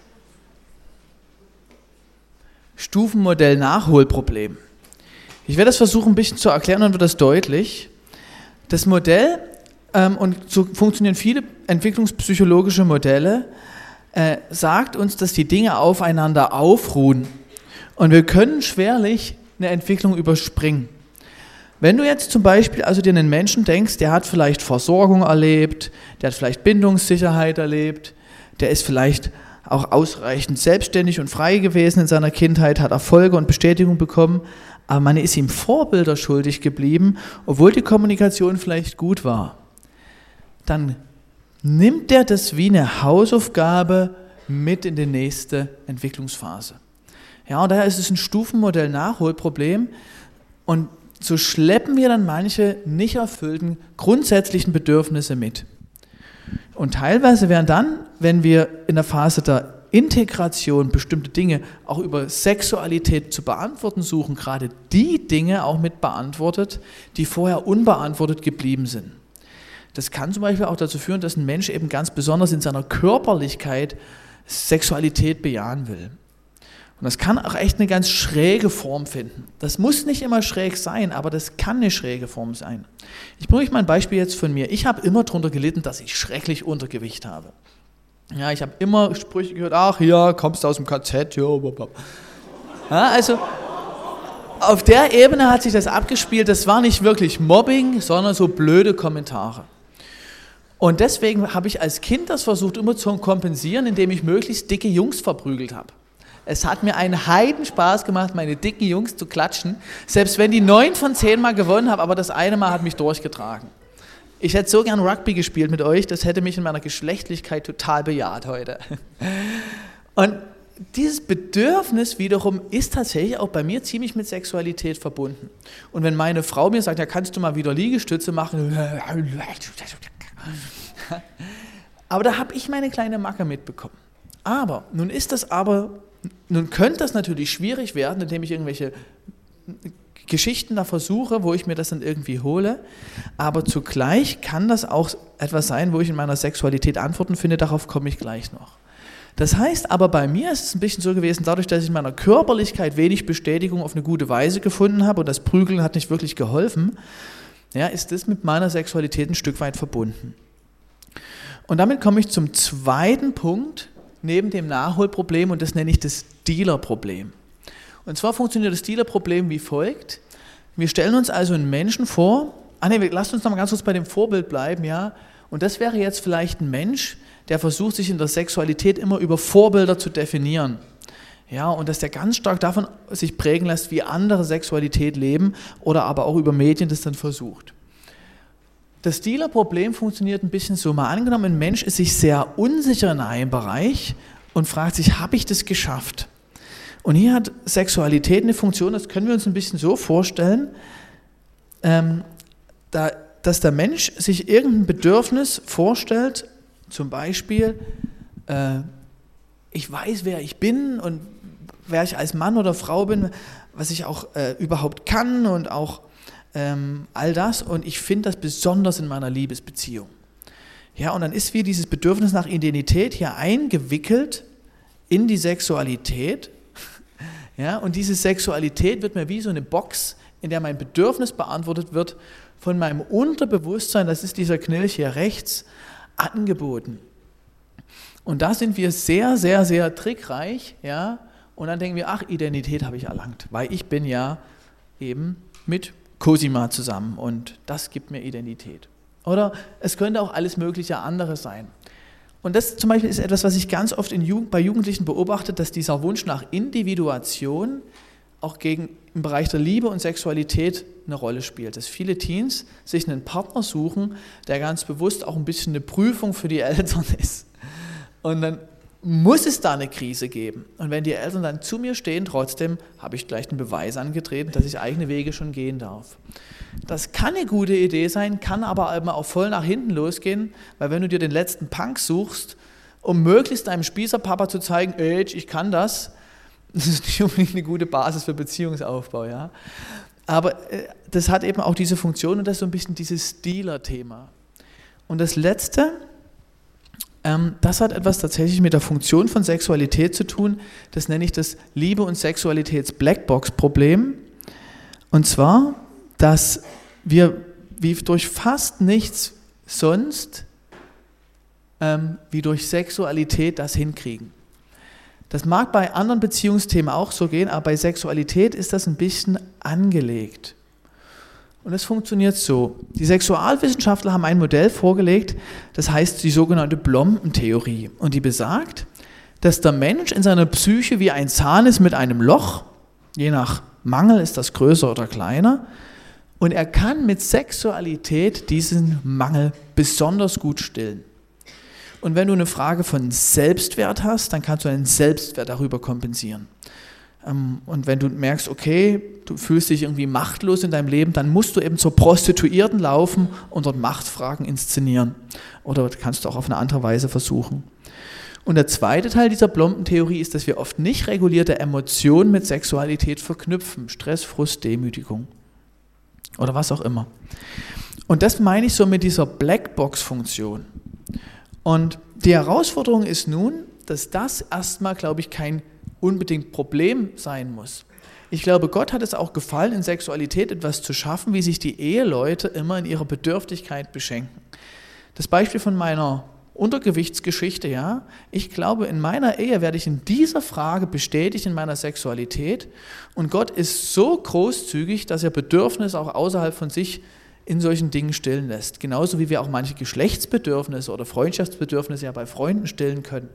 Stufenmodell Nachholproblem. Ich werde das versuchen, ein bisschen zu erklären, dann wird das deutlich. Das Modell, ähm, und so funktionieren viele entwicklungspsychologische Modelle, äh, sagt uns, dass die Dinge aufeinander aufruhen. Und wir können schwerlich eine Entwicklung überspringen. Wenn du jetzt zum Beispiel also dir einen Menschen denkst, der hat vielleicht Versorgung erlebt, der hat vielleicht Bindungssicherheit erlebt, der ist vielleicht auch ausreichend selbstständig und frei gewesen in seiner Kindheit, hat Erfolge und Bestätigung bekommen, aber man ist ihm Vorbilder schuldig geblieben, obwohl die Kommunikation vielleicht gut war. Dann nimmt er das wie eine Hausaufgabe mit in die nächste Entwicklungsphase. Ja, und daher ist es ein Stufenmodell Nachholproblem und so schleppen wir dann manche nicht erfüllten grundsätzlichen Bedürfnisse mit. Und teilweise werden dann, wenn wir in der Phase der Integration bestimmte Dinge auch über Sexualität zu beantworten suchen, gerade die Dinge auch mit beantwortet, die vorher unbeantwortet geblieben sind. Das kann zum Beispiel auch dazu führen, dass ein Mensch eben ganz besonders in seiner Körperlichkeit Sexualität bejahen will. Und das kann auch echt eine ganz schräge Form finden. Das muss nicht immer schräg sein, aber das kann eine schräge Form sein. Ich bringe euch mal ein Beispiel jetzt von mir. Ich habe immer darunter gelitten, dass ich schrecklich Untergewicht habe. Ja, ich habe immer Sprüche gehört, ach ja, kommst du aus dem K Z, ja, ja, also auf der Ebene hat sich das abgespielt, das war nicht wirklich Mobbing, sondern so blöde Kommentare. Und deswegen habe ich als Kind das versucht immer zu kompensieren, indem ich möglichst dicke Jungs verprügelt habe. Es hat mir einen Heidenspaß gemacht, meine dicken Jungs zu klatschen, selbst wenn die neun von zehn Mal gewonnen haben, aber das eine Mal hat mich durchgetragen. Ich hätte so gern Rugby gespielt mit euch, das hätte mich in meiner Geschlechtlichkeit total bejaht heute. Und dieses Bedürfnis wiederum ist tatsächlich auch bei mir ziemlich mit Sexualität verbunden. Und wenn meine Frau mir sagt, ja, kannst du mal wieder Liegestütze machen, aber da habe ich meine kleine Macke mitbekommen. Aber nun ist das aber, nun könnte das natürlich schwierig werden, indem ich irgendwelche Geschichten da versuche, wo ich mir das dann irgendwie hole, aber zugleich kann das auch etwas sein, wo ich in meiner Sexualität Antworten finde, darauf komme ich gleich noch. Das heißt aber, bei mir ist es ein bisschen so gewesen, dadurch, dass ich in meiner Körperlichkeit wenig Bestätigung auf eine gute Weise gefunden habe und das Prügeln hat nicht wirklich geholfen, ja, ist das mit meiner Sexualität ein Stück weit verbunden. Und damit komme ich zum zweiten Punkt, neben dem Nachholproblem, und das nenne ich das Dealer-Problem. Und zwar funktioniert das Dealer-Problem wie folgt. Wir stellen uns also einen Menschen vor, ah nee, lasst uns noch mal ganz kurz bei dem Vorbild bleiben, ja, und das wäre jetzt vielleicht ein Mensch, der versucht, sich in der Sexualität immer über Vorbilder zu definieren. Ja, und dass der ganz stark davon sich prägen lässt, wie andere Sexualität leben oder aber auch über Medien das dann versucht. Das Dealer-Problem funktioniert ein bisschen so. Mal angenommen, ein Mensch ist sich sehr unsicher in einem Bereich und fragt sich, habe ich das geschafft? Und hier hat Sexualität eine Funktion, das können wir uns ein bisschen so vorstellen, ähm, da, dass der Mensch sich irgendein Bedürfnis vorstellt, zum Beispiel, äh, ich weiß, wer ich bin und wer ich als Mann oder Frau bin, was ich auch äh, überhaupt kann und auch ähm, all das, und ich finde das besonders in meiner Liebesbeziehung. Ja, und dann ist wie dieses Bedürfnis nach Identität hier eingewickelt in die Sexualität. Ja, und diese Sexualität wird mir wie so eine Box, in der mein Bedürfnis beantwortet wird von meinem Unterbewusstsein, das ist dieser Knilch hier rechts, angeboten. Und da sind wir sehr, sehr, sehr trickreich, ja, und dann denken wir, ach, Identität habe ich erlangt, weil ich bin ja eben mit Cosima zusammen und das gibt mir Identität. Oder es könnte auch alles mögliche andere sein. Und das zum Beispiel ist etwas, was ich ganz oft in Jugend, bei Jugendlichen beobachte, dass dieser Wunsch nach Individuation auch gegen, im Bereich der Liebe und Sexualität eine Rolle spielt. Dass viele Teens sich einen Partner suchen, der ganz bewusst auch ein bisschen eine Prüfung für die Eltern ist. Und dann muss es da eine Krise geben. Und wenn die Eltern dann zu mir stehen, trotzdem habe ich gleich den Beweis angetreten, dass ich eigene Wege schon gehen darf. Das kann eine gute Idee sein, kann aber eben auch voll nach hinten losgehen, weil wenn du dir den letzten Punk suchst, um möglichst deinem Spießerpapa zu zeigen, ey, ich kann das, das ist nicht unbedingt eine gute Basis für Beziehungsaufbau. Ja? Aber äh, das hat eben auch diese Funktion und das ist so ein bisschen dieses Dealer-Thema. Und das Letzte, ähm, das hat etwas tatsächlich mit der Funktion von Sexualität zu tun, das nenne ich das Liebe- und Sexualitäts-Blackbox-Problem. Und zwar, dass wir wie durch fast nichts sonst ähm, wie durch Sexualität das hinkriegen. Das mag bei anderen Beziehungsthemen auch so gehen, aber bei Sexualität ist das ein bisschen angelegt. Und es funktioniert so. Die Sexualwissenschaftler haben ein Modell vorgelegt, das heißt die sogenannte Blomben-Theorie. Und die besagt, dass der Mensch in seiner Psyche wie ein Zahn ist mit einem Loch, je nach Mangel ist das größer oder kleiner, und er kann mit Sexualität diesen Mangel besonders gut stillen. Und wenn du eine Frage von Selbstwert hast, dann kannst du einen Selbstwert darüber kompensieren. Und wenn du merkst, okay, du fühlst dich irgendwie machtlos in deinem Leben, dann musst du eben zur Prostituierten laufen und dort Machtfragen inszenieren. Oder kannst du auch auf eine andere Weise versuchen. Und der zweite Teil dieser Blomben-Theorie ist, dass wir oft nicht regulierte Emotionen mit Sexualität verknüpfen. Stress, Frust, Demütigung oder was auch immer. Und das meine ich so mit dieser Blackbox-Funktion. Und die Herausforderung ist nun, dass das erstmal, glaube ich, kein unbedingt Problem sein muss. Ich glaube, Gott hat es auch gefallen, in Sexualität etwas zu schaffen, wie sich die Eheleute immer in ihrer Bedürftigkeit beschenken. Das Beispiel von meiner Untergewichtsgeschichte, ja, ich glaube, in meiner Ehe werde ich in dieser Frage bestätigt in meiner Sexualität und Gott ist so großzügig, dass er Bedürfnisse auch außerhalb von sich in solchen Dingen stillen lässt. Genauso wie wir auch manche Geschlechtsbedürfnisse oder Freundschaftsbedürfnisse ja bei Freunden stillen können.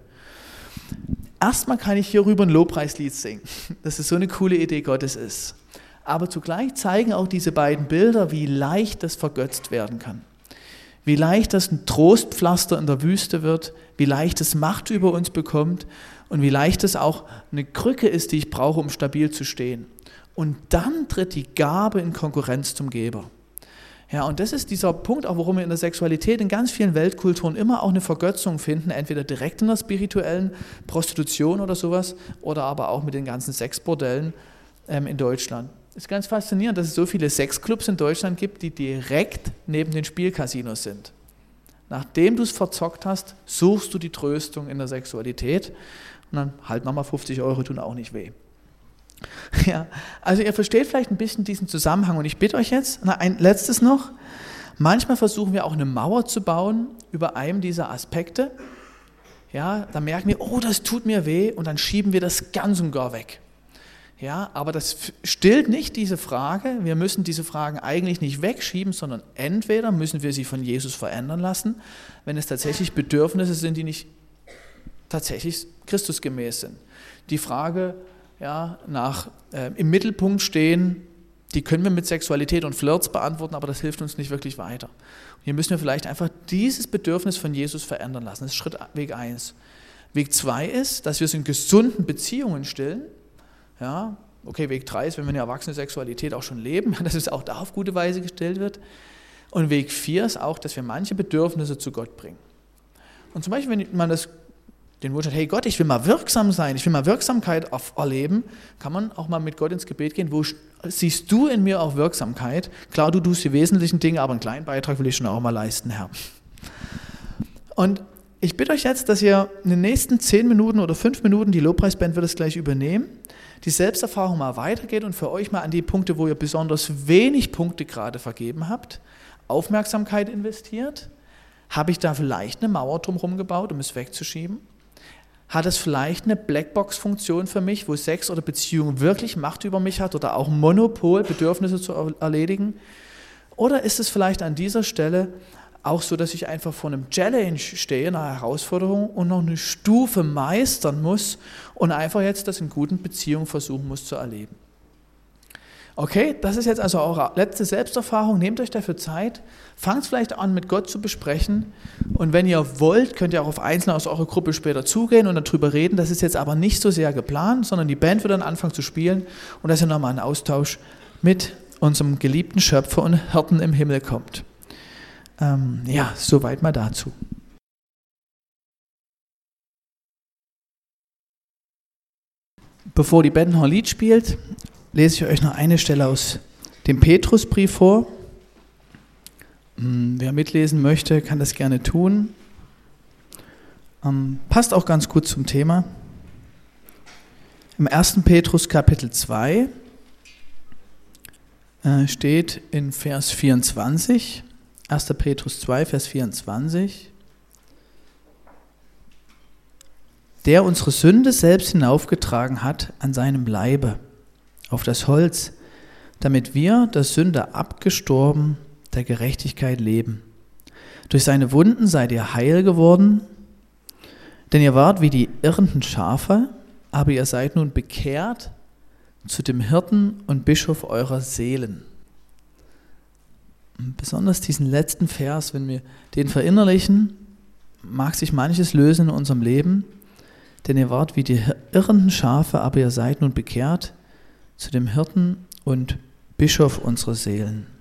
Erstmal kann ich hierüber ein Lobpreislied singen, dass es so eine coole Idee Gottes ist. Aber zugleich zeigen auch diese beiden Bilder, wie leicht das vergötzt werden kann. Wie leicht das ein Trostpflaster in der Wüste wird, wie leicht es Macht über uns bekommt und wie leicht es auch eine Krücke ist, die ich brauche, um stabil zu stehen. Und dann tritt die Gabe in Konkurrenz zum Geber. Ja, und das ist dieser Punkt, auch warum wir in der Sexualität in ganz vielen Weltkulturen immer auch eine Vergötzung finden, entweder direkt in der spirituellen Prostitution oder sowas oder aber auch mit den ganzen Sexbordellen ähm, in Deutschland. Es ist ganz faszinierend, dass es so viele Sexclubs in Deutschland gibt, die direkt neben den Spielcasinos sind. Nachdem du es verzockt hast, suchst du die Tröstung in der Sexualität und dann halt nochmal fünfzig Euro tun auch nicht weh. Ja, also ihr versteht vielleicht ein bisschen diesen Zusammenhang und ich bitte euch jetzt, na, ein letztes noch, manchmal versuchen wir auch eine Mauer zu bauen über einem dieser Aspekte, ja, da merken wir, oh, das tut mir weh und dann schieben wir das ganz und gar weg. Ja, aber das stillt nicht diese Frage, wir müssen diese Fragen eigentlich nicht wegschieben, sondern entweder müssen wir sie von Jesus verändern lassen, wenn es tatsächlich Bedürfnisse sind, die nicht tatsächlich Christusgemäß sind. Die Frage, ja, nach äh, im Mittelpunkt stehen, die können wir mit Sexualität und Flirts beantworten, aber das hilft uns nicht wirklich weiter. Und hier müssen wir vielleicht einfach dieses Bedürfnis von Jesus verändern lassen. Das ist Schritt Weg eins. Weg zwei ist, dass wir es in gesunden Beziehungen stillen. Ja, okay, Weg drei ist, wenn wir eine erwachsene Sexualität auch schon leben, dass es auch da auf gute Weise gestillt wird. Und Weg vier ist auch, dass wir manche Bedürfnisse zu Gott bringen. Und zum Beispiel, wenn man das den Wunsch hat, hey Gott, ich will mal wirksam sein, ich will mal Wirksamkeit erleben, kann man auch mal mit Gott ins Gebet gehen, wo siehst du in mir auch Wirksamkeit? Klar, du tust die wesentlichen Dinge, aber einen kleinen Beitrag will ich schon auch mal leisten, Herr. Und ich bitte euch jetzt, dass ihr in den nächsten zehn Minuten oder fünf Minuten, die Lobpreisband wird es gleich übernehmen, die Selbsterfahrung mal weitergeht und für euch mal an die Punkte, wo ihr besonders wenig Punkte gerade vergeben habt, Aufmerksamkeit investiert. Habe ich da vielleicht eine Mauer drumherum gebaut, um es wegzuschieben? Hat es vielleicht eine Blackbox-Funktion für mich, wo Sex oder Beziehung wirklich Macht über mich hat oder auch Monopol, Bedürfnisse zu erledigen? Oder ist es vielleicht an dieser Stelle auch so, dass ich einfach vor einem Challenge stehe, einer Herausforderung und noch eine Stufe meistern muss und einfach jetzt das in guten Beziehungen versuchen muss zu erleben? Okay, das ist jetzt also eure letzte Selbsterfahrung. Nehmt euch dafür Zeit. Fangt vielleicht an, mit Gott zu besprechen. Und wenn ihr wollt, könnt ihr auch auf Einzelne aus eurer Gruppe später zugehen und darüber reden. Das ist jetzt aber nicht so sehr geplant, sondern die Band wird dann anfangen zu spielen und dass ihr nochmal einen Austausch mit unserem geliebten Schöpfer und Hirten im Himmel kommt. Ähm, ja, soweit mal dazu. Bevor die Band noch ein Lied spielt, lese ich euch noch eine Stelle aus dem Petrusbrief vor. Wer mitlesen möchte, kann das gerne tun. Ähm, passt auch ganz gut zum Thema. Im ersten Petrus Kapitel zwei äh, steht in Vers vierundzwanzig, erster Petrus zwei, Vers vierundzwanzig, der unsere Sünde selbst hinaufgetragen hat an seinem Leibe auf das Holz, damit wir der Sünde abgestorben, der Gerechtigkeit leben. Durch seine Wunden seid ihr heil geworden, denn ihr wart wie die irrenden Schafe, aber ihr seid nun bekehrt zu dem Hirten und Bischof eurer Seelen. Und besonders diesen letzten Vers, wenn wir den verinnerlichen, mag sich manches lösen in unserem Leben, denn ihr wart wie die irrenden Schafe, aber ihr seid nun bekehrt zu dem Hirten und Bischof unserer Seelen.